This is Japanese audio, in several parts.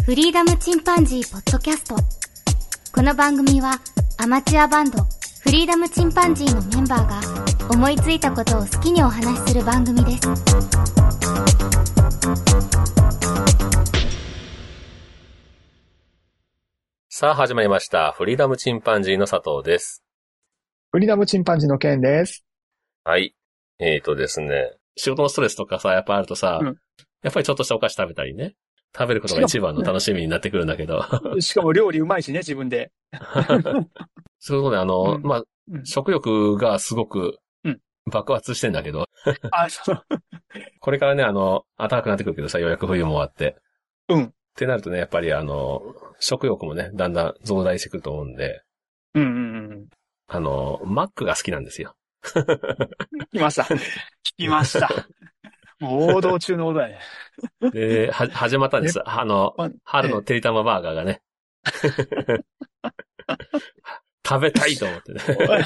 フリーダムチンパンジーポッドキャスト。この番組はアマチュアバンドフリーダムチンパンジーのメンバーが思いついたことを好きにお話しする番組です。 さあ始まりました。フリーダムチンパンジーの佐藤です。 フリーダムチンパンジーのケンです。 はい。ですね。仕事のストレスとかさ、やっぱあるとさ、やっぱりちょっとしたお菓子食べたりね。食べることが一番の楽しみになってくるんだけど。 しかも料理うまいしね、自分で。 そういうことで、食欲がすごく爆発してんだけど。 そう。 これからね、暖かくなってくるけどさ、ようやく冬も終わって。ってなるとね、やっぱり食欲もね、だんだん増大してくると思うんで。マックが好きなんですよ。 聞きました。聞きました。王道中の王道だね。 で、始まったんです。春のてりたまバーガーがね。食べたいと思ってね。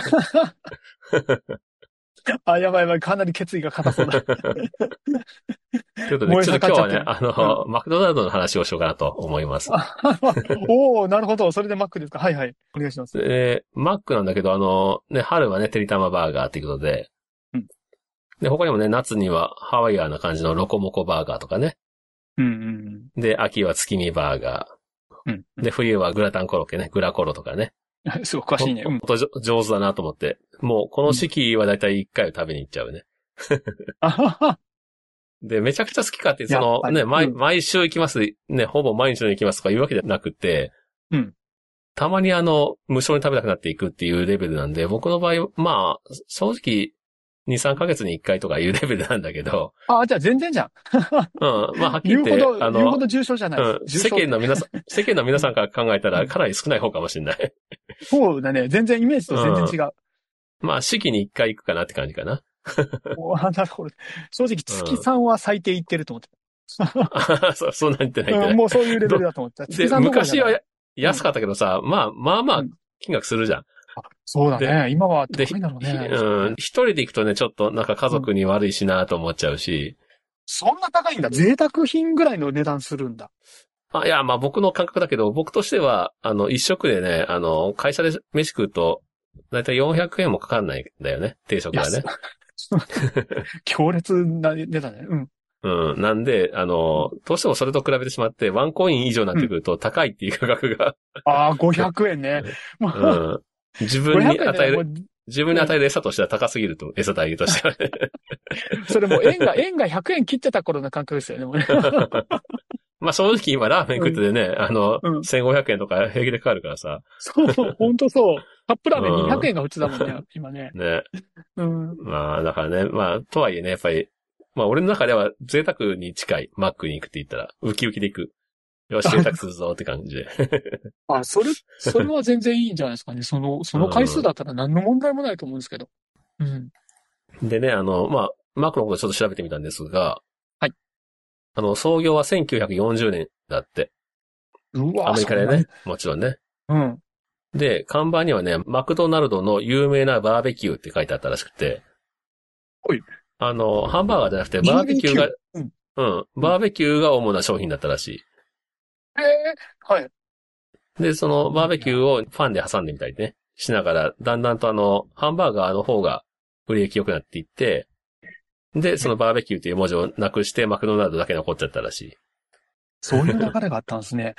やばい、かなり決意が固そうだ。 ということで、ちょっと今日はね、マクドナルドの話をしようかなと思います。 なるほど。それでマックですか。はい。お願いします。 マックなんだけど、春はね、てりたまバーガーっていうことで、で、他にもね、夏にはハワイアンな感じのロコモコバーガーとかね。で、秋は月見バーガー。で、冬はグラタンコロッケね、グラコロとかね。 すごく詳しいね。 ほんと上手だなと思って。もう、この時期はだいたい1回を食べに行っちゃうね。で、めちゃくちゃ好きかって、毎週行きます、ね、ほぼ毎日の行きますとかいうわけじゃなくて、たまに無償に食べたくなっていくっていうレベルなんで、僕の場合、まあ、正直、2、3ヶ月に1回とかいうレベルなんだけど。 じゃあ全然じゃん。 まあ、はっきり言って。 言うほど重症じゃない。 世間の皆さんから考えたらかなり少ない方かもしれない。 そうだね。全然イメージと全然違う。 まあ、四季に1回行くかなって感じかな。 なるほど。正直月3は最低行ってると思ってた。そんなに行ってない。 もうそういうレベルだと思ってた。 で、昔は安かったけどさ、まあ、金額するじゃん。 そうだね。今は高いだろうね。 一人で行くとね、ちょっとなんか家族に悪いしなと思っちゃうし。 そんな高いんだ。贅沢品ぐらいの値段するんだ。 いや、まあ僕の感覚だけど、僕としては、一食でね、会社で飯食うと、だいたい400円もかかんないんだよね。定食がね。 強烈な値段ね。 なんで、どうしてもそれと比べてしまって、ワンコイン以上になってくると高いっていう価格が。 500円ね。 自分に与える餌としては高すぎると、餌代としてはね。 それも円が100円切ってた頃の感覚ですよね、 まあ正直今ラーメン食っててね、1500円とか平気でかかるからさ。 そう、ほんとそう。カップラーメン200円が普通だもんね、今ね。 ね。まあだからね、まあとはいえね、やっぱり、まあ俺の中では贅沢に近いマックに行くって言ったら、ウキウキで行く。よし、贅沢するぞって感じで。 それは全然いいんじゃないですかね。その回数だったら何の問題もないと思うんですけど。 でね、まあ、マックのことちょっと調べてみたんですが、 はい。 創業は1940年だって。アメリカでね、もちろんね。で、看板にはね、マクドナルドの有名なバーベキューって書いてあったらしくて。ハンバーガーじゃなくて、バーベキューが、バーベキューが主な商品だったらしい。 はい。 で、そのバーベキューをパンで挟んでみたりね、しながら、だんだんとハンバーガーの方が売り行き良くなっていって、で、そのバーベキューという文字をなくして、マクドナルドだけ残っちゃったらしい。 そういう流れがあったんですね。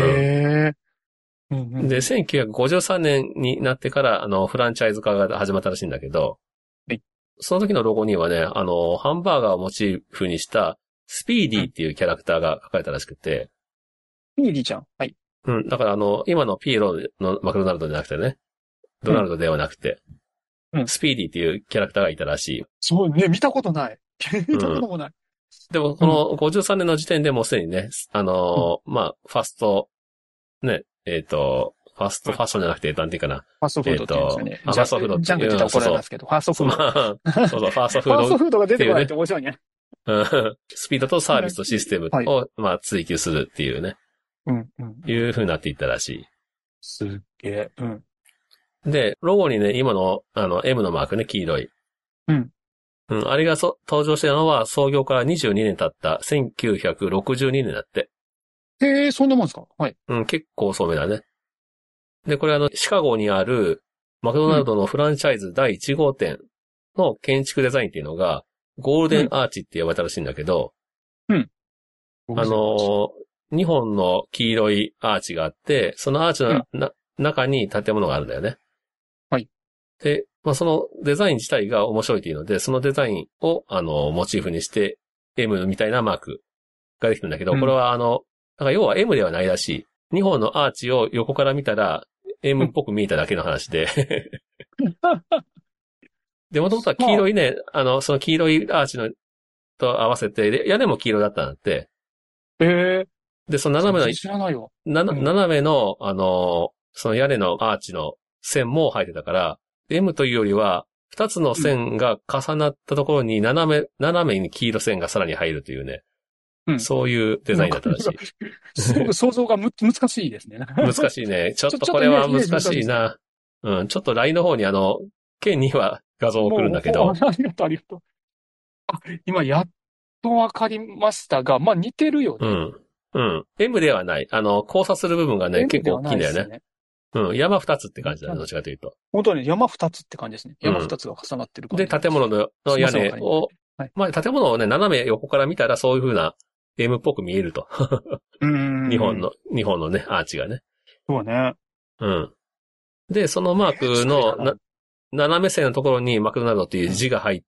で、1953年になってから、フランチャイズ化が始まったらしいんだけど、その時のロゴにはね、ハンバーガーをモチーフにした、スピーディーっていうキャラクターが書かれたらしくて。 スピーディーちゃん。はい。 だから今のピエロのマクドナルドじゃなくてね、ドナルドではなくて、スピーディーっていうキャラクターがいたらしい。 そうね、見たことない。見たこともない。 でも、この53年の時点でもうすでにね、まあ、ファスト、ね、ファストファッションじゃなくて、なんていうかな。 ファストフードって言うんですよね。 ファストフードってジャンクって言ったら怒られますけど、ファストフード。 そう、ファストフード。 ファストフードが出てこないって面白いね。 スピードとサービスとシステムを、まあ、追求するっていうね。いう風になっていったらしい。 すっげえ。 で、ロゴにね、今の、M のマークね、黄色い。あれが登場したのは創業から22年経った1962年だって。 そんなもんですか？はい。 うん、結構遅めだね。で、これシカゴにあるマクドナルドのフランチャイズ第1号店の建築デザインっていうのが、ゴールデンアーチって呼ばれたらしいんだけど、 うん。 2本の黄色いアーチがあって、そのアーチの中に建物があるんだよね。 はい。 で、そのデザイン自体が面白いというので、そのデザインを、モチーフにして、M みたいなマークができてるんだけど、これはなんか要は M ではないらしい。2本のアーチを横から見たら、M っぽく見えただけの話で。で、もともとは黄色いね、その黄色いアーチのと合わせて、屋根も黄色だったんだって。で、その斜めの、 知らないわ。 斜めの、その屋根のアーチの線も入ってたから、M というよりは、二つの線が重なったところに斜めに黄色線がさらに入るというね。うん、そういうデザインだったらしい。 すごく想像が難しいですね。 難しいね。ちょっとこれは難しいな。うん、ちょっと LINE の方に県には画像を送るんだけど。 ありがとう、ありがとう。今やっとわかりましたが、まあ似てるよね。 うん。うん。M ではない。交差する部分がね、結構大きいんだよね。うん。山二つって感じだね、どっちかというと。 本当に山二つって感じですね。山二つが重なってる感じ。 で、建物の屋根を、まあ建物をね、斜め横から見たらそういう風な M っぽく見えると。日本のね、アーチがね。 そうね。 うん。で、そのマークの斜め線のところにマクドナルドっていう字が入って、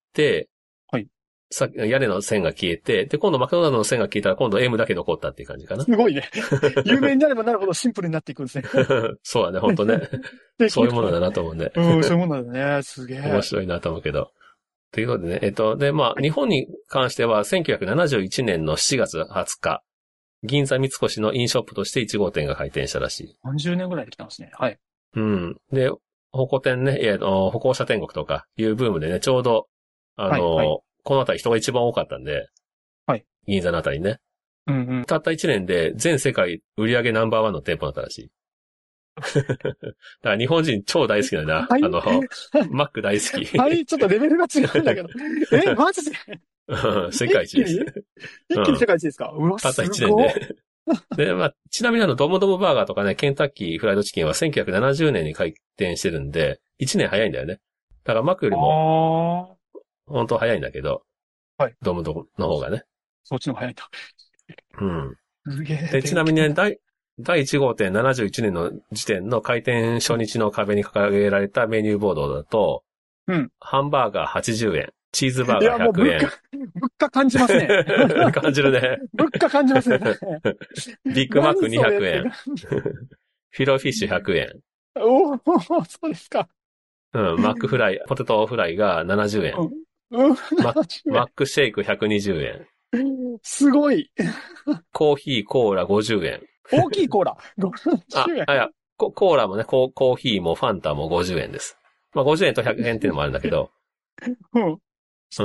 はい。屋根の線が消えて、で、今度マクドナルドの線が消えたら今度 M だけ残ったっていう感じかな。 すごいね。有名になればなるほどシンプルになっていくんですね。 そうだね、ほんとね。そういうものだなと思うね。 うん、そういうものだね。すげえ。 面白いなと思うけど。ということでね、で、まあ、日本に関しては1971年の7月20日、銀座三越のインショップとして1号店が開店したらしい。 30年ぐらいできたんですね。はい。 うん。で、歩行天ね、歩行者天国とかいうブームでね、ちょうど、はいはい、この辺り人が一番多かったんで、はい。銀座の辺りね。うんうん。たった1年で全世界売上ナンバーワンの店舗だったらしい。だから日本人超大好きだな。はい、マック大好き。 はい、ちょっとレベルが違うんだけど。マジで世界一です。 一気に世界一ですか？うわ、 たった1年で。で、まあ、ちなみにドムドムバーガーとかね、ケンタッキーフライドチキンは1970年に開店してるんで、1年早いんだよね。だからマックよりも、本当早いんだけど、はい。ドムドムの方がね。 そっちの方が早いんだ。 うん。すげえ。で、ちなみにね、第1号店71年の時点の開店初日の壁に掲げられたメニューボードだと、うん。ハンバーガー80円。チーズバーガー100円。 物価感じますね。 感じるね。 物価感じますね。 ビッグマック200円。フィロフィッシュ100円。 おー、そうですか。 うん、マックフライ、ポテトフライが70円。マックシェイク120円。 すごい。 コーヒー、コーラ50円。 大きいコーラ50円。 いや、コーラもね、コーヒーもファンタも50円です。まあ50円と100円っていうのもあるんだけど。うん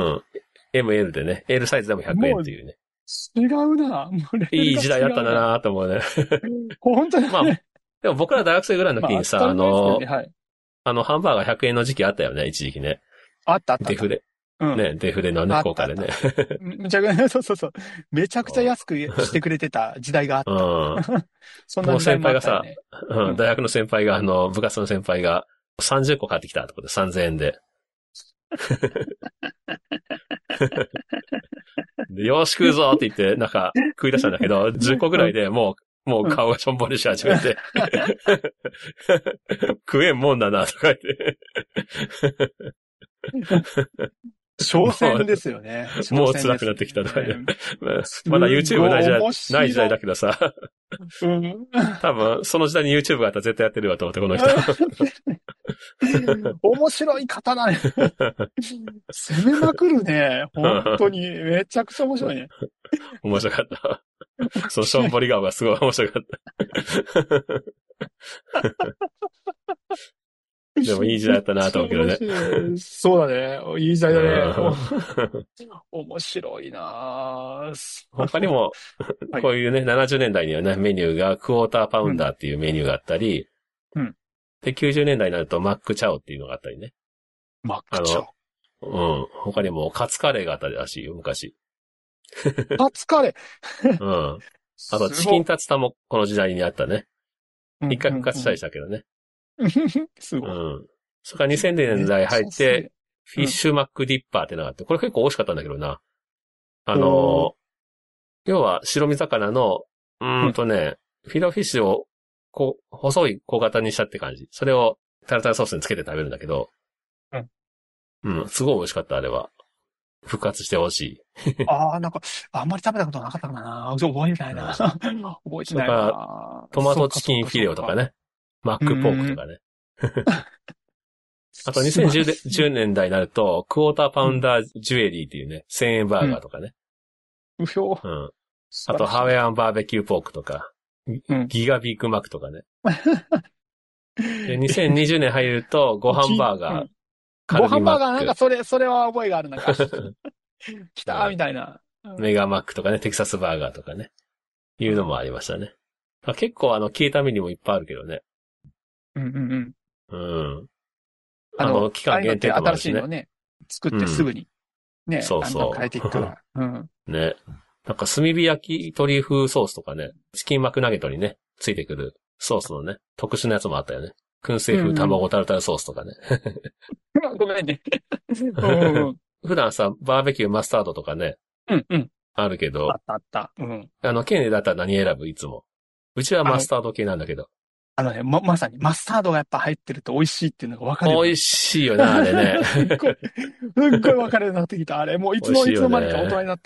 。ML でね、L サイズでも100円っていうね。 違うな。 いい時代だったんだなと思うね。 本当に、ね。まあ、 でも僕ら大学生ぐらいの時にさ、ハンバーガー100円の時期あったよね、一時期ね。 あった。 デフレ。うん、ね、デフレのね、効果でね。 そう。めちゃくちゃ安くしてくれてた時代があった。うん。 そんな時代もあったよね。先輩がさ、大学の先輩が、部活の先輩が30個買ってきたってことで3000円で。よーし食うぞって言って、なんか食い出したんだけど、10個ぐらいでもう顔がしょんぼりし始めて。食えんもんだな、とか言って。 挑戦ですよね。 もう辛くなってきたとかね。まだ YouTube ない時代だけどさ。多分、その時代に YouTube があったら絶対やってるわと思って、この人。 面白い方だね。攻めまくるね。本当に。めちゃくちゃ面白いね。 面白かった。そのしょんぼり顔がすごい面白かった。でもいい時代だったなと思うけどね。 そうだね。いい時代だね。面白いな他にも、こういうね、70年代にはね、メニューがクォーターパウンダーっていうメニューがあったり、で、90年代になるとマックチャオっていうのがあったりね。 マックチャオ。他にもカツカレーがあったらしいよ、昔。 カツカレーあと、チキンタツタもこの時代にあったね。一回復活したりしたけどね。 すごい。 それから2000年代入って、フィッシュマックディッパーってのがあって、これ結構美味しかったんだけどな。要は白身魚の、フィレオフィッシュを、細い小型にしたって感じ。それをタルタルソースにつけて食べるんだけど。すごい美味しかった、あれは。復活してほしい。 なんか、あんまり食べたことなかったかな。覚えてないな。覚えてないな。 トマトチキンフィレオとかね。マックポークとかね。あと2010年代になると、クォーターパウンダージュエリーっていうね、1000円バーガーとかね。あと、ハワイアンバーベキューポークとか、ギガビッグマックとかね。で、2020年入ると、ご飯バーガー。 ご飯バーガーなんかそれは覚えがあるな。来たーみたいな。 メガマックとかね、テキサスバーガーとかね。いうのもありましたね。結構消えたメニューもいっぱいあるけどね。期間限定とかもあるしね。 新しいのね、作ってすぐに。ね、 そうそう。 変えていくから。 ね。なんか炭火焼きトリュフソースとかね、チキンマクナゲットにね、ついてくるソースのね、特殊なやつもあったよね。燻製風卵タルタルソースとかね。 ごめんね。 普段さ、バーベキューマスタードとかね。あるけど。 あった。 ケンネだったら何選ぶいつも。うちはマスタード系なんだけど。 まさにマスタードがやっぱ入ってると美味しいっていうのが分かる。 美味しいよな、あれね。 すっごい分かるようになってきた。あれ、もういつの間にか大人になった。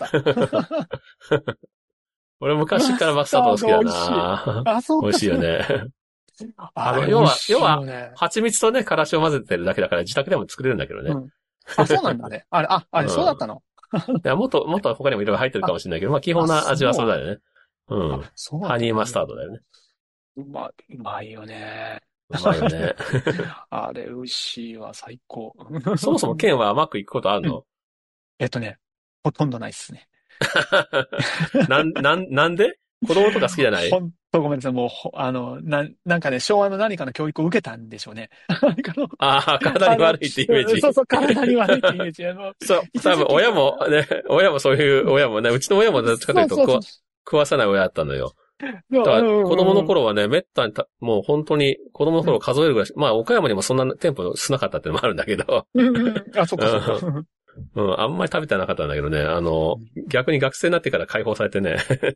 俺昔からマスタード好きだな。美味しいよね。要は、蜂蜜とね、からしを混ぜてるだけだから自宅でも作れるんだけどね。 そうなんだね。あれ、そうだったの？ いや、もっと他にもいろいろ入ってるかもしれないけど、基本な味はそうだよね。ハニーマスタードだよね。 うまいよね。 うまいよね。 あれ、美味しいわ、最高。 そもそもケンはマック行くことあるの？ ほとんどないっすね。 なんで？子供とか好きじゃない？ ほんとごめんなさい。もう、なんかね、昭和の何かの教育を受けたんでしょうね。 体に悪いってイメージ。 そう、体に悪いってイメージ。 そう、多分親もそういう親もね、うちの親もどっちかというと食わさない親だったのよ。だから子供の頃はね、めったにもう本当に子供の頃数えるぐらい、岡山にもそんな店舗少なかったっていうのもあるんだけど。 そっか。 あんまり食べてなかったんだけどね、逆に学生になってから解放されてね。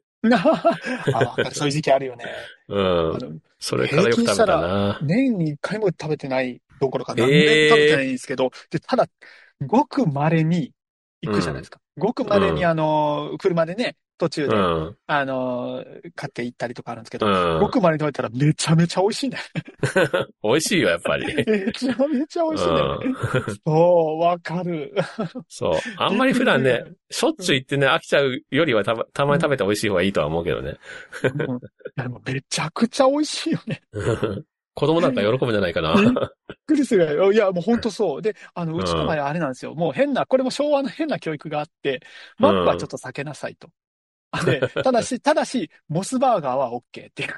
そういう時期あるよね。 それからよく食べたな。 年に1回も食べてないどころか何年も食べてないんですけど、ただ、ごく稀に行くじゃないですか。ごく稀に車でね、途中で、買って行ったりとかあるんですけど、ごく稀に食べたらめちゃめちゃ美味しいね。 美味しいよ、やっぱり。 めちゃめちゃ美味しいね。そう、わかる。 そう。あんまり普段ね、しょっちゅう行ってね、飽きちゃうよりはたまに食べて美味しい方がいいとは思うけどね。 でもめちゃくちゃ美味しいよね。 子供なんか喜ぶんじゃないかな。 びっくりするよ。いや、もうほんとそう。で、うちの場合あれなんですよ。もうこれも昭和の変な教育があって、マックはちょっと避けなさいと。で、ただし、モスバーガーは OK っていう。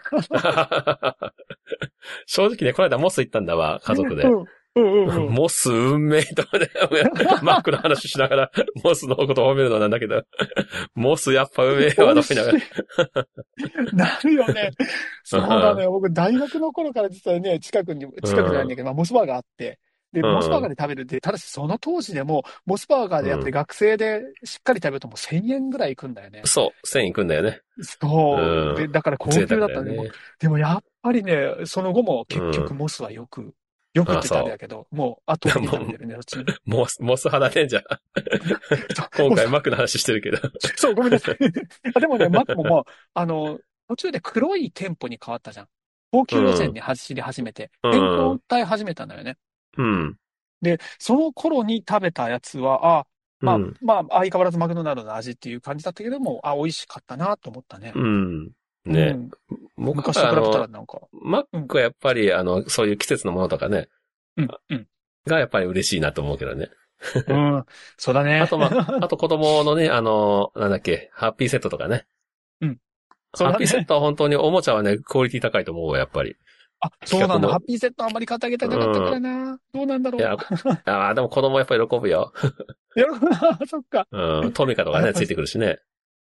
正直ね、この間モス行ったんだわ、家族で。モス運命とかね、マックの話しながら、モスのことを褒めるのなんだけど、モスやっぱ運命はと思いながら。 なるよね。そうだね。僕、大学の頃から実はね、近くじゃないんだけど、モスバーガーあって、で、モスバーガーで食べるって、ただしその当時でも、モスバーガーでやっぱり学生でしっかり食べるともう1000円ぐらいいくんだよね。 そう、1000円いくんだよね。 そう。で、だから高級だったね。でもやっぱりね、その後も結局モスはよくって言ったらあれやけど、もう後で食べてるね、うち。 モス派だね、じゃあ。今回マックの話してるけど。 そう、ごめんなさい。でもね、マックももう、途中で黒い店舗に変わったじゃん。高級路線に走り始めて、変更を訴え始めたんだよね。で、その頃に食べたやつは、相変わらずマクドナルドの味っていう感じだったけども、美味しかったなと思ったね。 ね。 昔と比べたらなんか。 マックはやっぱり、そういう季節のものとかね。がやっぱり嬉しいなと思うけどね。 そうだね。 あと子供のね、なんだっけ、ハッピーセットとかね。ハッピーセットは本当におもちゃはね、クオリティ高いと思うわ、やっぱり。 そうなんだ。ハッピーセットあんまり買ってあげたくなかったからな。どうなんだろう。 でも子供やっぱり喜ぶよ。 喜ぶな、そっか。 トミカとかね、ついてくるしね。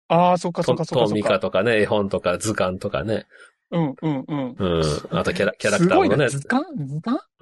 ああ、そっかそっかそっかそっか。 トミカとかね、絵本とか図鑑とかね。 うんうんうん。 うん。あとキャラクターもね。すごいね。図鑑うん。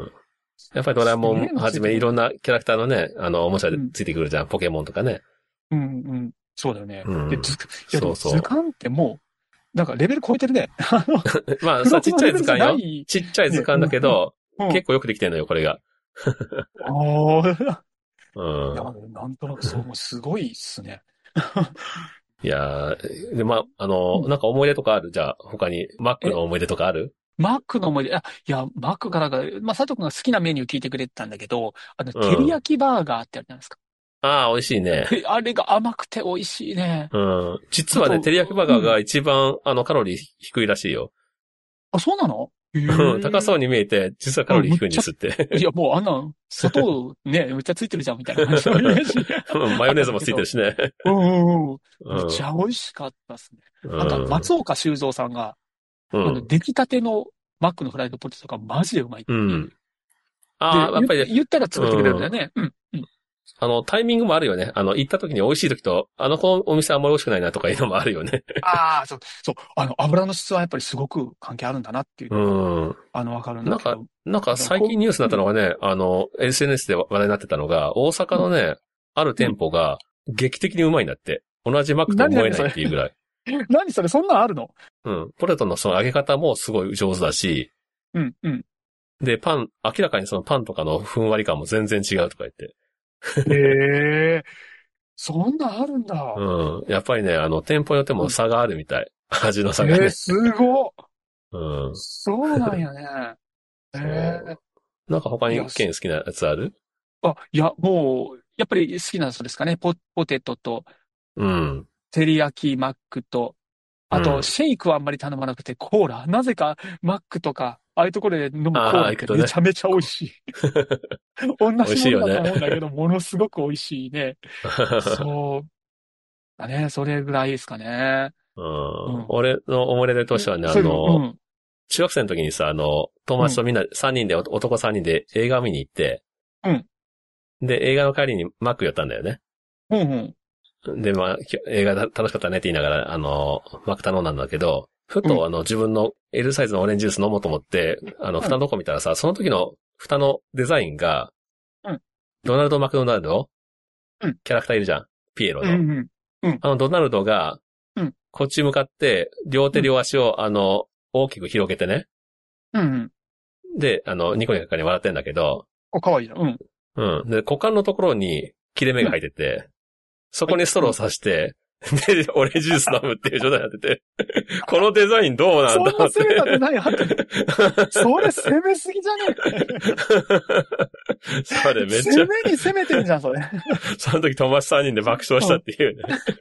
やっぱりドラえもんはじめいろんなキャラクターのね、おもちゃでついてくるじゃん。ポケモンとかね。 うんうん。そうだよね。で、 そうそう。 図鑑ってもう、なんかレベル超えてるね。 まあさ、ちっちゃい図鑑よ。ちっちゃい図鑑だけど、結構よくできてんのよ、これが。 ああ。 うん。 いや、なんとなくそう、もうすごいっすね。 いやー、で、まあ、なんか思い出とかある？じゃあ、他に、マックの思い出とかある？ マックの思い出、いや、マックからが、まあ、佐藤くんが好きなメニュー聞いてくれてたんだけど、照り焼きバーガーってあるじゃないですか。 ああ、美味しいね。 あれが甘くて美味しいね。 うん。実はね、照り焼きバーガーが一番、カロリー低いらしいよ。 あ、そうなの？ 高そうに見えて、実はカロリー低いんですって。 いや、もう砂糖ね、めっちゃついてるじゃん、みたいな感じのイメージ。 マヨネーズもついてるしね。 めっちゃ美味しかったっすね。松岡修造さんが、出来たてのマックのフライドポテトがマジでうまいって。ああ、やっぱり言ったら作ってくれるんだよね。 タイミングもあるよね。行った時に美味しい時と、このお店あんまり美味しくないなとかいうのもあるよね。 ああ、そう。油の質はやっぱりすごく関係あるんだなっていうのが、わかるんだけど。 なんか最近ニュースになったのがね、SNS で話題になってたのが、大阪のね、ある店舗が劇的にうまいんだって。同じマックと思えないっていうぐらい。 何それ、そんなんあるの？ ポテトのその揚げ方もすごい上手だし。で、明らかにそのパンとかのふんわり感も全然違うとか言って。 へえ、そんなあるんだ。 やっぱりね、店舗によっても差があるみたい。味の差がね。 すごっ。 うん。 そうなんやね。 なんか他に県好きなやつある？ いや、もう、やっぱり好きなそうですかね。ポテトと、照り焼きマックと、あと、シェイクはあんまり頼まなくて、コーラ。なぜか、マックとか、ああいうところで飲むコーラってめちゃめちゃ美味しい。同じものだと思うんだけど、ものすごく美味しいね。そう。だね、それぐらいですかね。 俺の思い出としてはね、中学生の時にさ、友達とみんな3人で、男3人で映画を見に行って、で、映画の帰りにマック寄ったんだよね。で、まあ、映画楽しかったねって言いながら、マック頼んだんだけど、ふと自分の L サイズのオレンジジュース飲もうと思って、蓋のとこ見たらさ、その時の蓋のデザインが、ドナルド・マクドナルド、キャラクターいるじゃん。ピエロの。ドナルドが、こっち向かって、両手両足を、大きく広げてね。で、ニコニコに笑ってんだけど。 かわいいな。 で、股間のところに切れ目が入ってて、そこにストローを刺して、で、オレンジジュース飲むっていう状態になってて、このデザインどうなんだって。 そんな攻めたデザイン入ってる。それ攻めすぎじゃねえそれめっちゃ。 攻めに攻めてんじゃん、それ。 その時友達3人で爆笑したっていうね。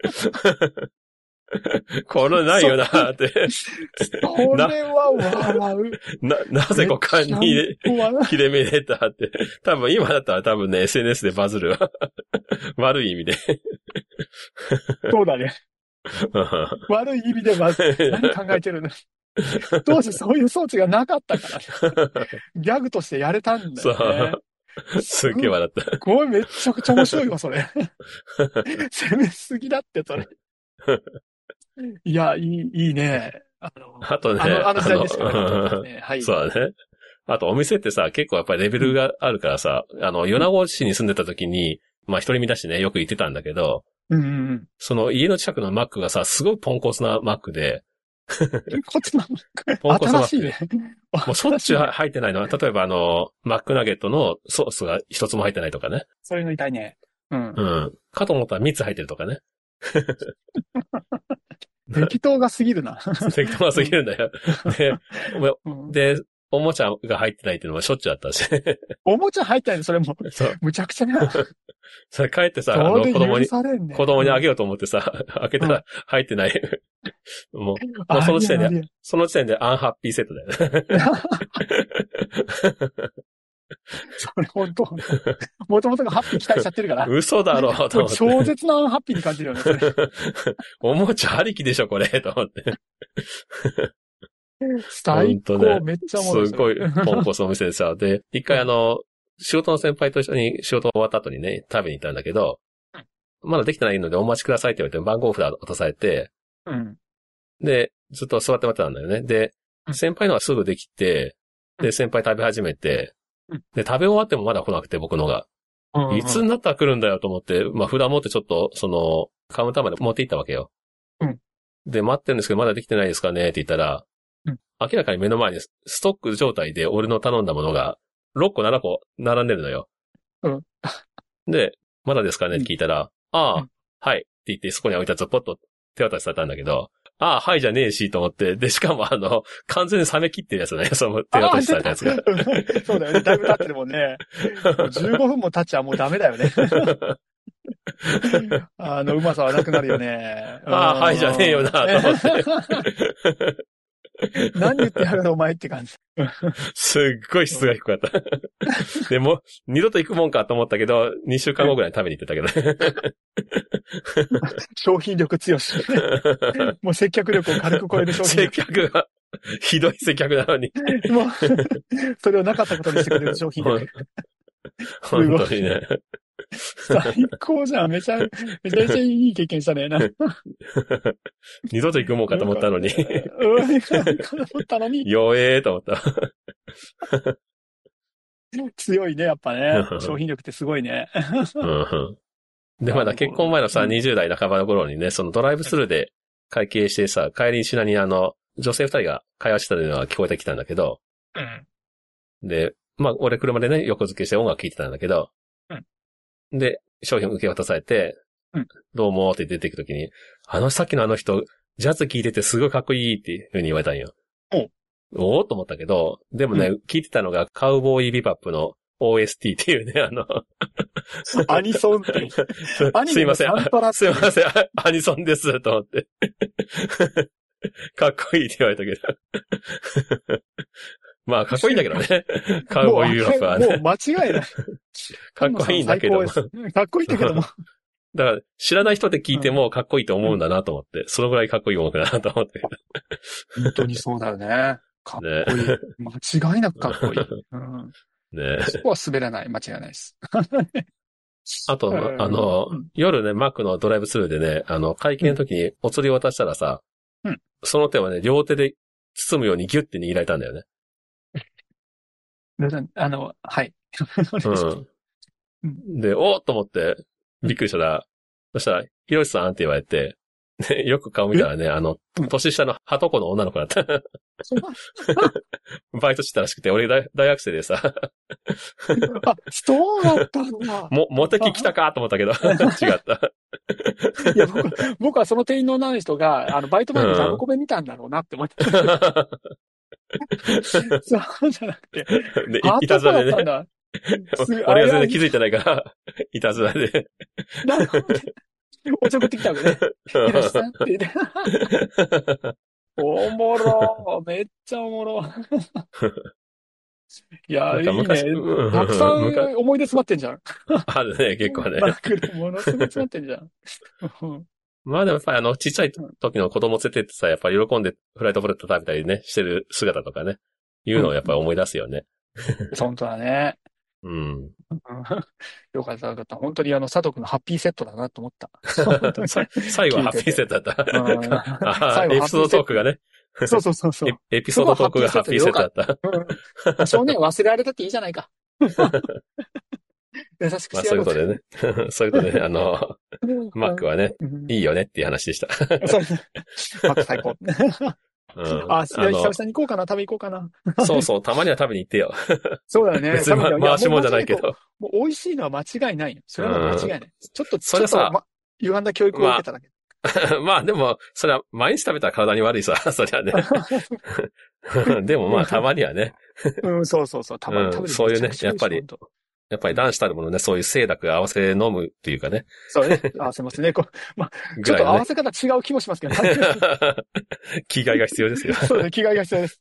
これないよなーって。 これは笑う。 なぜ股間に切れ目入れたって。多分今だったら多分ね、SNS でバズるわ。悪い意味で。 そうだね。悪い意味でバズる。何考えてるの？当時そういう装置がなかったからね。ギャグとしてやれたんだよね。 すっげえ笑った。 これめっちゃくちゃ面白いわ、それ。攻めすぎだって、それ。いや、いいね。 あとね。 時代でしかなかったね。はい。 そうだね。あとお店ってさ、結構やっぱりレベルがあるからさ、米子市に住んでた時に、まあ一人身だしね、よく行ってたんだけど、その家の近くのマックがさ、すごいポンコツなマックで、 ポンコツなマックポンコツなマックで。新しいね。 もうしょっちゅう入ってないのは、例えばマックナゲットのソースが一つも入ってないとかね。 そういうの痛いね。 かと思ったら3つ入ってるとかね。 適当が過ぎるな。 適当が過ぎるんだよ。で、おもちゃが入ってないっていうのもしょっちゅうあったし。 おもちゃ入ってないのそれも、むちゃくちゃな。 それ帰ってさ、子供にあげようと思ってさ、開けたら入ってない。もうその時点でアンハッピーセットだよね。 それ本当もともとがハッピー期待しちゃってるから。 嘘だろ、と思って。 超絶なハッピーに感じるよね、それ。 おもちゃありきでしょ、これ、と思って。 最高、ね、めっちゃおもろい。 すごい、ポンコツのお店でさ、で、一回仕事の先輩と一緒に仕事終わった後にね、食べに行ったんだけど、 まだできてないのでお待ちくださいって言われて番号札渡されて、 うん。 で、ずっと座って待ってたんだよね。で、先輩のはすぐできて、で、先輩食べ始めて、で、食べ終わってもまだ来なくて僕のが。いつになったら来るんだよと思って、まあ札持ってちょっと、カウンターまで持って行ったわけよ。 うん。 で、待ってるんですけどまだできてないですかねって言ったら、明らかに目の前にストック状態で俺の頼んだものが6個7個並んでるのよ。 うん。 で、まだですかねって聞いたら、はいって言ってそこに置いたやつをポッと手渡しされたんだけど、はいじゃねえしと思って、で、しかも完全に冷め切ってるやつね、その手渡しされたやつが。 そうだよね、だいぶ経ってるもんね。15分も経っちゃもうダメだよね。うまさはなくなるよね。 はいじゃねえよな、と思って。 何言ってやるのお前って感じ。 すっごい質が低かった。でも、二度と行くもんかと思ったけど、2週間後ぐらいに食べに行ってたけどね。 商品力強し。もう接客力を軽く超える商品力。 接客が、ひどい接客なのに。 もう、それをなかったことにしてくれる商品力。 本当にね。 最高じゃん。めちゃめちゃいい経験したね。 二度と行くもんかと思ったのに。弱えーと思った。 強いね、やっぱね。商品力ってすごいね。 で、まだ結婚前のさ、20代半ばの頃にね、そのドライブスルーで会計してさ、帰りに品に女性2人が会話してたのが聞こえてきたんだけど、で、まあ、俺車でね、横付けして音楽聴いてたんだけど、で、商品受け渡されて、どうもって出てくときに、さっきの人、ジャズ聴いててすごいかっこいいっていう風に言われたんよ。おーと思ったけど、でもね、聞いてたのがカウボーイビバップの OST っていうね、 アニソンって。 すいません、すいません、アニソンです、と思って。かっこいいって言われたけど。まあ、かっこいいんだけどね。カウボーイビバップはね。 もう間違いない。 かっこいいんだけども。 かっこいいんだけども。 だから、知らない人で聞いてもかっこいいと思うんだなと思って、そのぐらいかっこいい音楽だなと思って。 本当にそうだよね。かっこいい。間違いなくかっこいい。ね、そこは滑らない。間違いないです。 あと、夜ね、マックのドライブスルーでね、会計の時にお釣りを渡したらさ、その手はね、両手で包むようにギュッて握られたんだよね。 はい。 で、おーっと思って、びっくりしたら、そしたら、ひろしさんって言われて、よく顔見たらね、年下のはとこの女の子だった。バイトしてたらしくて、俺大学生でさ。 そうだったんだ。 モテ期来たかと思ったけど、違った。 いや、僕はその店員の女の人が、バイト前にラブコメ見たんだろうなって思って。そうじゃなくて。 で、いたずらでね。俺が全然気づいてないから、いたずらで。 なるほど。おちょくってきたわけね。ひろしさんって言って。おもろ。めっちゃおもろ。いや、いいね。たくさん思い出詰まってんじゃん。 あるね、結構ね。 ものすごい詰まってんじゃん。 まあでもやっぱりちっちゃい時の子供連れてってさ、やっぱり喜んでフライドポテト食べたりね、してる姿とかね、いうのをやっぱり思い出すよね。 本当だね。よかったよかった。本当に佐藤君のハッピーセットだなと思った。 最後はハッピーセットだった。エピソードトークがね。 そう。 エピソードトークがハッピーセットだった。 少年忘れられたっていいじゃないか。優しくしてやろう。 そういうことでね。そういうことでね、マックはね、いいよねっていう話でした。 マック最高。久々に行こうかな、食べ行こうかな。 そう、たまには食べに行ってよ。 そうだよね。 別に回しもんじゃないけど。 もう美味しいのは間違いないよ。それは間違いない。ちょっと歪んだ教育を受けただけ。 まあでも、それは毎日食べたら体に悪いさ、そりゃね。でもまあたまにはね。 そう。たまに食べる。 そういうね、やっぱり男子たるものね、そういう清濁合わせ飲むっていうかね。 そうね、合わせますね。ちょっと合わせ方違う気もしますけど。 気概が必要ですよ。 そうね、気概が必要です。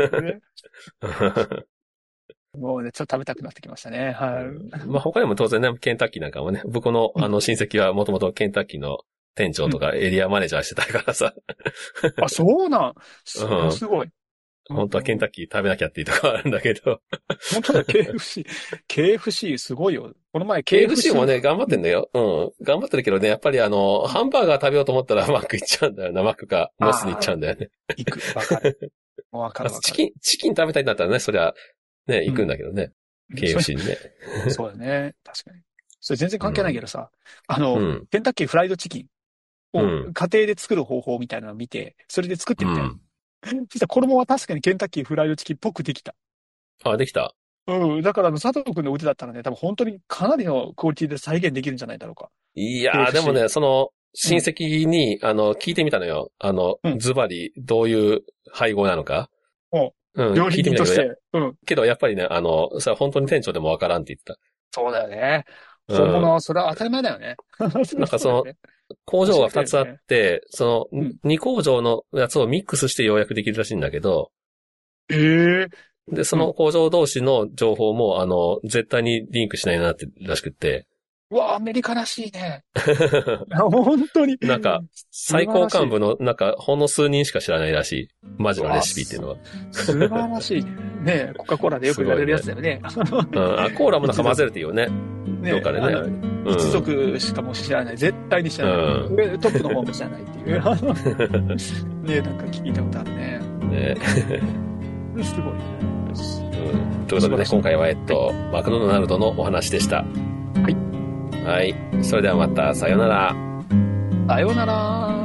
もうね、ちょっと食べたくなってきましたね。はい。 まあ他にも当然ね、ケンタッキーなんかもね、僕の親戚はもともとケンタッキーの店長とかエリアマネージャーしてたからさ。 そうなん。すごい。 本当はケンタッキー食べなきゃっていうところあるんだけど。 本当だ、KFC すごいよ。この前 KFC もね、頑張ってんだよ。うん。頑張ってるけどね、やっぱりハンバーガー食べようと思ったらマック行っちゃうんだよな。マックか、モスに行っちゃうんだよね。 行く。わかる。わかる。 チキン食べたいんだったらね、そりゃ、ね、行くんだけどね。KFC にね。 そうだね。確かに。それ全然関係ないけどさ、ケンタッキーフライドチキンを家庭で作る方法みたいなのを見て、それで作ってみたよ。そしたら衣は確かにケンタッキーフライドチキンっぽくできた。 あ、できた。 うん。だから佐藤くんの腕だったらね、多分本当にかなりのクオリティで再現できるんじゃないだろうか。 いやー、でもね、親戚に、聞いてみたのよ。ズバリ、どういう配合なのか。 料理人として。 けど、やっぱりね、それは本当に店長でもわからんって言ってた。 そうだよね。本物は、それは当たり前だよね。 なんか工場が2つあって、2工場のやつをミックスしてようやくできるらしいんだけど。で、その工場同士の情報も、絶対にリンクしないなってらしくって。 うわ、アメリカらしいね。本当に。 なんか、最高幹部の、なんか、ほんの数人しか知らないらしい。マジのレシピっていうのは。 素晴らしい。ねコカ・コーラでよく言われるやつだよね。 コーラもなんか混ぜるっていうよね。どっかでね。 一族しかも知らない。絶対に知らない。トップの方も知らないっていう。ねなんか聞いたことあるね。 ねすごい。 ということでね、今回はマクドナルドのお話でした。 はい。 はい。それではまた、さようなら。 さようなら。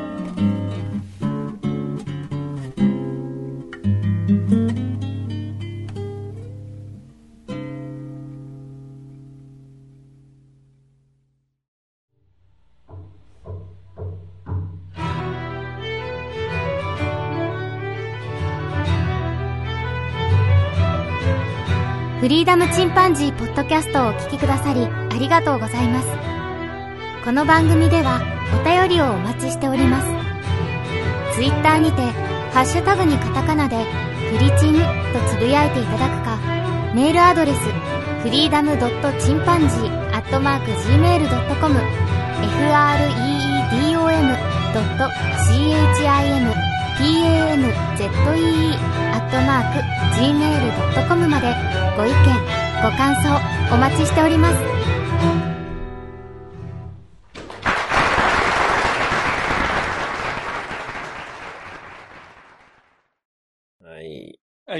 フリーダムチンパンジーポッドキャストをお聞きくださりありがとうございます。この番組ではお便りをお待ちしております。ツイッターにてハッシュタグにカタカナでフリチンとつぶやいていただくか、メールアドレスフリーダムドットチンパンジー@gmail.com freedom ドット chimpanzee@gmail.com までご意見ご感想お待ちしております。 はい。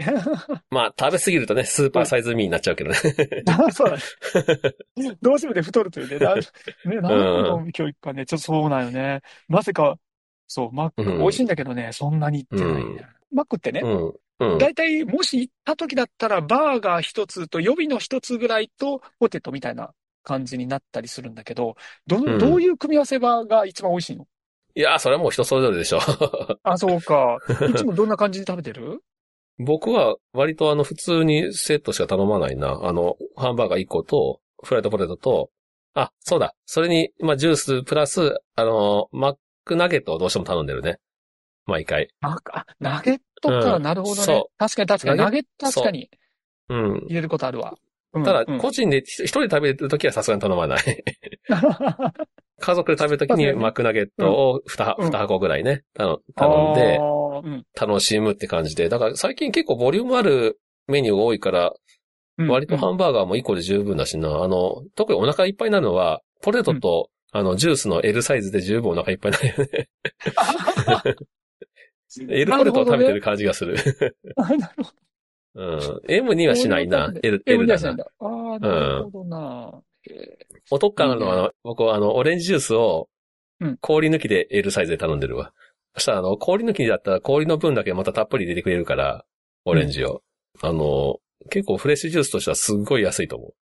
まあ、食べ過ぎるとね、スーパーサイズミーになっちゃうけどね。 そうだね。どうしてもね、太るというね。何の教育かね、ちょっとそうなんよね。なぜか、そう、マック、美味しいんだけどね、そんなにいってないね。マックってね、だいたいもし行った時だったら、バーガー一つと予備の一つぐらいとポテトみたいな感じになったりするんだけど、どういう組み合わせバーが一番美味しいの？ いやー、それはもう人それぞれでしょ。 あ、そうか。いつもどんな感じで食べてる？ 僕は割と普通にセットしか頼まないな。ハンバーガー1個と、フライドポテトと、あ、そうだ。それに、まあ、ジュースプラス、マックナゲットをどうしても頼んでるね。毎回。 ナゲットか、なるほどね。そう。確かに、ナゲット確かに。入れることあるわ。 ただ、個人で一人で食べるときはさすがに頼まない。家族で食べるときにマックナゲットを2箱ぐらいね、頼んで、楽しむって感じで。だから最近結構ボリュームあるメニューが多いから、割とハンバーガーも1個で十分だしな。特にお腹いっぱいになるのは、ポテトと、ジュースの L サイズで十分お腹いっぱいになるよね。L ポテトを食べてる感じがする。 なるほど。M にはしないな。L だな。 なるほどな。 お得感あるのは、僕はオレンジジュースを、氷抜きで L サイズで頼んでるわ。そしたら氷抜きだったら氷の分だけまたたっぷり入れてくれるから、オレンジを。結構フレッシュジュースとしてはすっごい安いと思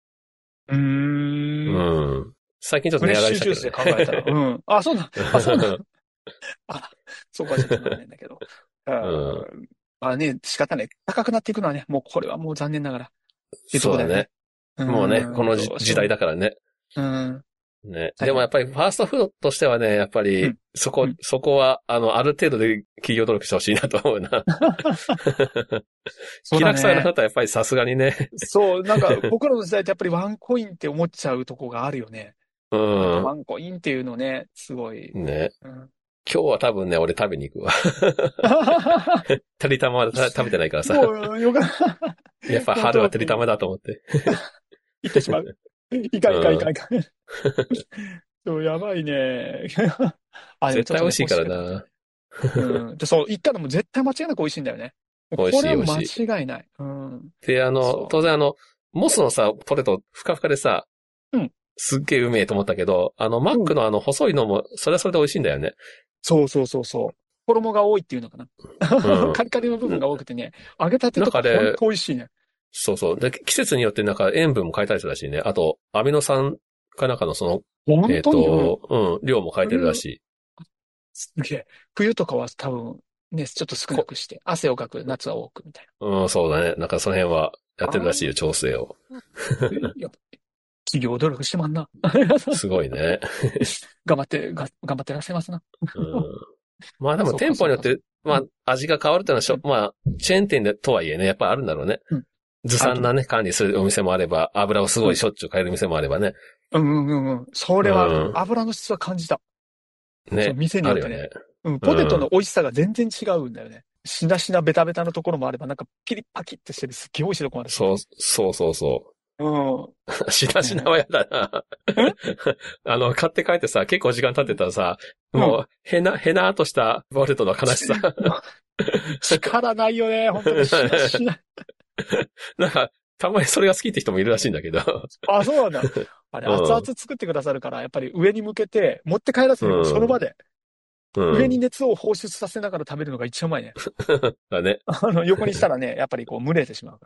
う。最近ちょっと値上がりしたけど、ね。 フレッシュジュースで考えたら。あ、そうなん。そうなん。そうか、ちょっとないんだけど。仕方ない。高くなっていくのはね、もうこれはもう残念ながら。 そうだね。もうね、この時代だからね。ね。でもやっぱりファーストフードとしてはね、やっぱり、そこは、ある程度で企業努力してほしいなと思うな。気楽さがなかったらやっぱりさすがにね。 そう、なんか僕らの時代ってやっぱりワンコインって思っちゃうとこがあるよね。ワンコインっていうのね、すごい。 ね。 今日は多分ね、俺食べに行くわ。てりたまは食べてないからさ。 もう、よかった。 やっぱ春はてりたまだと思って。 行ってしまう。いかん。そう、やばいね。 絶対美味しいからな。 うん。そう、行ったのも絶対間違いなく美味しいんだよね。 美味しい。 これは間違いない。うん。 で、当然モスのさ、ポテト、ふかふかでさ、 うん。 すっげえうめえと思ったけど、マックの細いのも、それはそれで美味しいんだよね。 そう。衣が多いっていうのかな。うん、カリカリの部分が多くてね、揚げたてとかほんと美味しいね。 そう。で、季節によってなんか塩分も変えたりするらしいね。あと、アミノ酸かなんかの本当に量も変えてるらしい。 すげえ。冬とかは多分、ね、ちょっと少なくして、汗をかく、夏は多くみたいな。うん、そうだね。なんかその辺はやってるらしいよ、調整を。 企業努力してまんな。 すごいね。 頑張ってらっしゃいますな。 まあでも店舗によって、まあ味が変わるっていうのはまあ、チェーン店でとはいえね、やっぱあるんだろうね。ずさんなね、管理するお店もあれば、油をすごいしょっちゅう変える店もあればね。 それは、油の質は感じた。ね。店によってね。ポテトの美味しさが全然違うんだよね。しなしなベタベタのところもあれば、なんかピリッパキッってしてるすっげえ美味しいところもある。 そう。しなしなはやだな。買って帰ってさ、結構時間経ってたらさ、もう、へなーっとしたポテトの悲しさ。 力ないよね、本当にしなしな。 なんか、たまにそれが好きって人もいるらしいんだけど。 あ、そうなんだ。あれ、熱々作ってくださるから、やっぱり上に向けて、持って帰らせるその場で。上に熱を放出させながら食べるのが一番うまいね。 だね。 横にしたらね、やっぱりこう、蒸れてしまうから。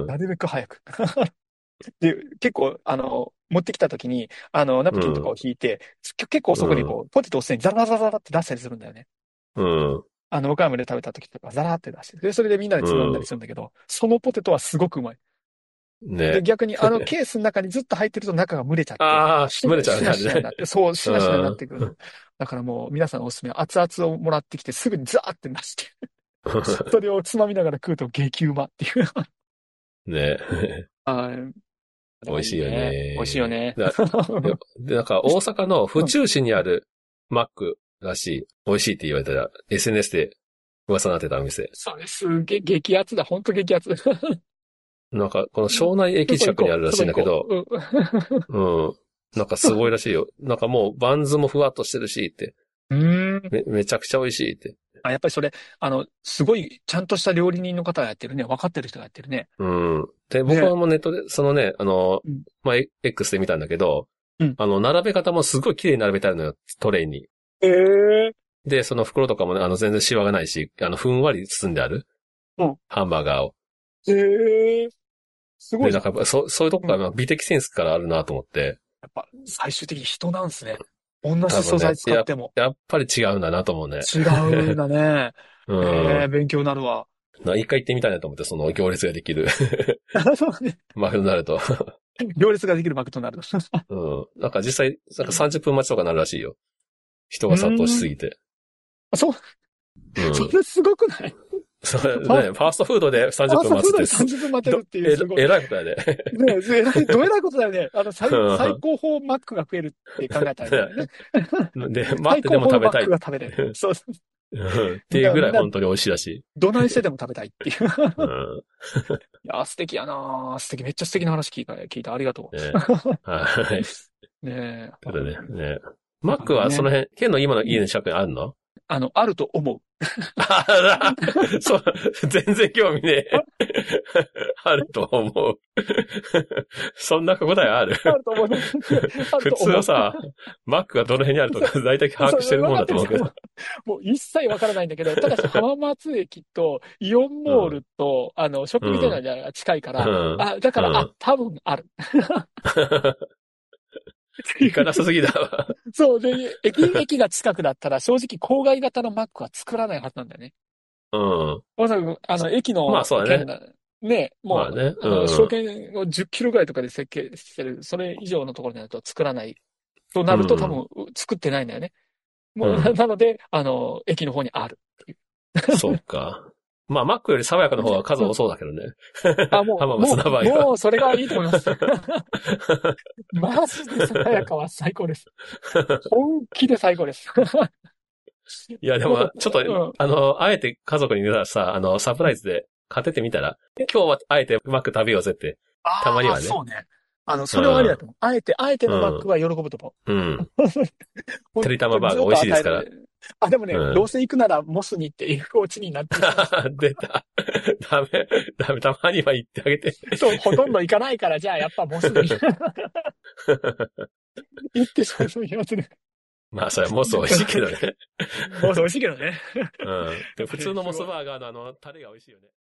なるべく早く。で、結構、持ってきた時に、ナプキンとかを引いて、結構そこにこう、ポテトをすでにザラザラザラって出したりするんだよね。岡山で食べた時とかザラーって出して、で、それでみんなでつまんだりするんだけど、そのポテトはすごくうまい。 ね。 で、逆にケースの中にずっと入ってると中が蒸れちゃって。 蒸れちゃうね。 しなになって。そう、しなになってくる。だからもう皆さんおすすめは熱々をもらってきてすぐにザーって出して。それをつまみながら食うと激うまっていう。 ね。 美味しいよね。 美味しいよね。 で、なんか大阪の府中市にあるマックらしい。美味しいって言われたら SNS で噂になってたお店。 それすげえ激アツだ。ほんと激アツ。 なんか、この庄内駅近くにあるらしいんだけど、なんかすごいらしいよ。なんかもうバンズもふわっとしてるしって。めちゃくちゃ美味しいって。 やっぱりそれ、すごいちゃんとした料理人の方がやってるね。分かってる人がやってるね。 で、僕はもうネットで、そのね、まあ、X で見たんだけど、並べ方もすごい綺麗に並べてあるのよ、トレイに。で、その袋とかもね、全然シワがないし、ふんわり包んである。ハンバーガーを。すごい。で、なんか、そういうとこから美的センスからあるなと思って。 やっぱ、最終的に人なんですね。同じ素材使っても。 やっぱり違うんだなと思うね。 違うんだね。勉強になるわ。 一回行ってみたいなと思って、その行列ができる。 そうね。 マクドナルド。 行列ができるマクドナルド。なんか実際、なんか30分待ちとかなるらしいよ。人が殺到しすぎて。 それすごくない？ そうね、ファーストフードで30分待つって。 30分待てるっていうすごい。 えらいことだよね。 どえらいことだよね。最高峰マックが食えるって考えたらね。 で、待ってでも食べたい。 最高峰マックが食べれる。そう。 っていうぐらい本当に美味しいらしい。 どないしてでも食べたいっていう。いや、素敵やな素敵。めっちゃ素敵な話聞いた。ありがとう。 はい。 ねえ。 ただね。マックはその辺、県の今の家の近くにあるの？ あると思う。 そう、全然興味ねえ。あると思う。そんな答えある？ あると思う。 普通はさ、マックがどの辺にあるとか大体把握してるもんだと思うけど。 もう一切わからないんだけど、ただし浜松駅とイオンモールと、ショッピングセンターが近いから、だから、多分ある。 行かなさすぎだわ。 そうで、駅が近くだったら正直郊外型のマックは作らないはずなんだよね。まさか、駅の、 まあそうだね。 ね、もう、証券を10キロぐらいとかで設計してる、それ以上のところになると作らない。となると多分作ってないんだよね。もう、なので、駅の方にあるっていう。 そうか。まあ、マックより爽やかの方が数多そうだけどね。 もう、それがいいと思います。マジで爽やかは最高です。本気で最高です。 いや、でも、ちょっと、あえて家族に言うならさ、サプライズで買ってってみたら、今日はあえてマック食べようぜって、たまにはね。 そうね。それはありだと思う。あえてのマックは喜ぶと思う。うん。てりたまバーガー美味しいですから。 でもね、どうせ行くならモスにっていうオチになってる。 出た。ダメ、たまには行ってあげて。 そう、ほとんど行かないから、じゃあやっぱモスに。行ってそういうやつね。 まあ、それはモス美味しいけどね。 モス美味しいけどね。 うん。普通のモスバーガーのタレが美味しいよね。